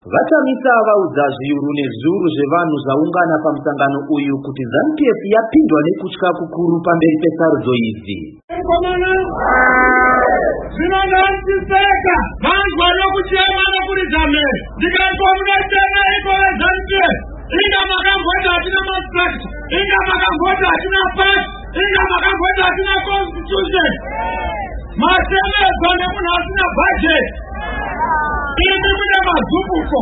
Vachamisa vaudza zviuru nezviuru zvevanhu zvaungana pamusangano uyu kuti ZANU-PF yapindwa nekutya kukuru pamberi pesarudzo idzi. Zvinongotiseka vanhu vanokuchema nokurizame ndikaikomunatema iko ZANU-PF inga makavhota hatina mastructure, inga makavhota hatina party, inga makavhota hatina constitution, masemezo nemunhu asina budget, ini mune mazumbuko.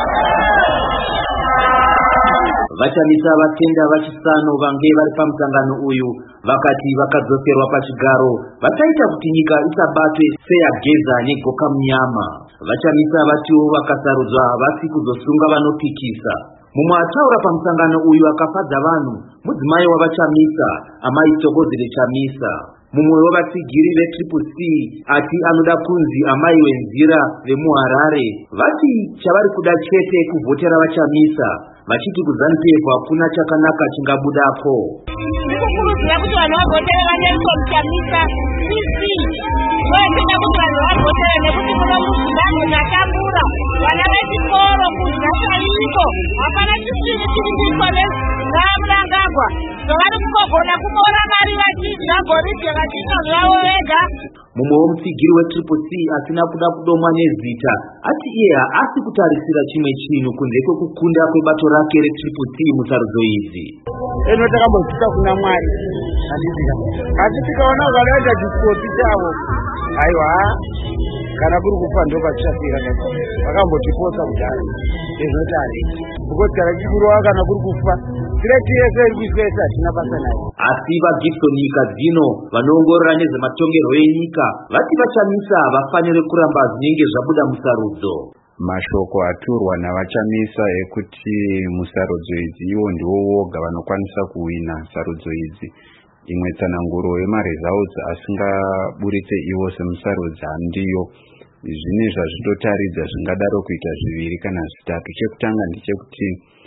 Vachamisa vatenda vachisano vange vari pamusangano uyu vakati vakadzoserwa pachigaro vachaita kuti nyika isabatwe seyageza negoka munyama. Vachamisa vatiwo vakasarudzwa havasi kuzosunga vanopikisa. Mumwe ataura pamusangano uyu akafadza vanhu mudzimai wavachamisa Amai Thokozile Chamisa. Mumwe wevatsigiri veCCC ati anoda kunzi amai wenzira vemuHarare. Vati chavari kuda chete kuvhotera vachamisa, vachiti kuZANU-PF hakuna chakanaka chingabudapo. Ndikukurudzira kuti vanhu vavhotera vaNelson Chamisa CC. Voenda kuti vanhu vavhotera nekuti kuno muzvinano zvakakura. Vana vechikoro kudya chaiko. Hapana chisini chirikuitwa neMnangagwa. Zvavari kungogona kuboora mari vachidya goridhe vachidya zvavo vega. Mumwe womutsigiri weCCC asina kuda kudomwa nezita ati iye haasi kutarisira chimwe chinhu kunze kwekukunda kwebato rake reCCC musarudzo idzi. Eno takambozvita kuna Mwari handizika asi tikaona zvakaita disipoti chavo aiwa kana kuri kufa ndopachafira vakambotiposa kudhara ezvotari because kana chikuruwa kana kuri kufa tireti yese iri kuiswesa hatina basa nayo. Asi vaGibson nyika dzino vanoongorora nezvematongerwo enyika vati vachamisa havafaniri kuramba zvinenge zvabuda musarudzo. Mashoko aturwa navachamisa ekuti musarudzo idzi ivo ndivo voga vanokwanisa kuwina sarudzo idzi. Imwe tsananguro yemaresults asingaburitse ivo semusarudzi handiyo. Zvine zvazvinotaridza zvingadaro kuita zviviri kana zvitatu. Chekutanga ndechekuti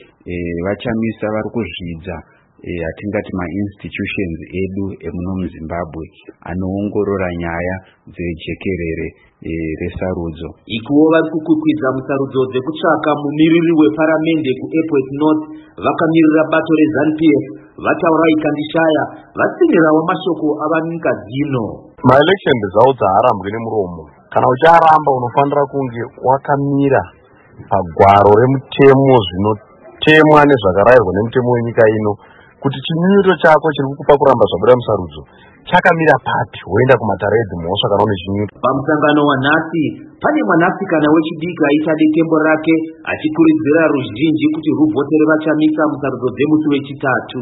vachamisa vari kuzvidza atingati ma-institutions edu emuno muZimbabwe anoongorora nyaya dzejekerere resarudzo. Ikuwo vari kukukwidza musarudzo dzekutsvaka mumiriri weparamende kuEpworth North vakamirira bato reZANU-PF vataura ikandishaya vatsinirawo mashoko avanyika dzino. Ma-election results haarambwi nemuromo. Kana ucharamba unofanira kunge wakamira pagwaro remutemo zvinotemwa nezvakarayirwa nemutemo wenyika ino kuti chinyunyuto chako chiri kukupa kuramba zvabuda musarudzo chakamira papi woenda kumatare edzimhosva kana une chinyunyuto. Pamusangano wanhasi pane mwanasikana wechidiki aita detembo rake achikurudzira ruzhinji kuti ruvhotere vachamisa musarudzo dzemusi wechitatu.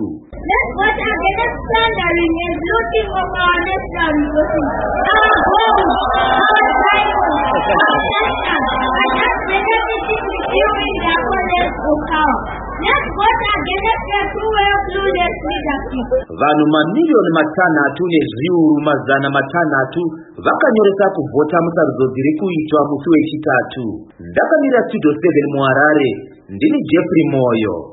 Vanhu mamiliyoni matanhatu nezviuru mazana matanhatu vakanyoresa kuvhota musarudzo dziri kuitwa musi wechitatu. Ndakamira Studio 7 muHarare, ndini Jeffrey Moyo.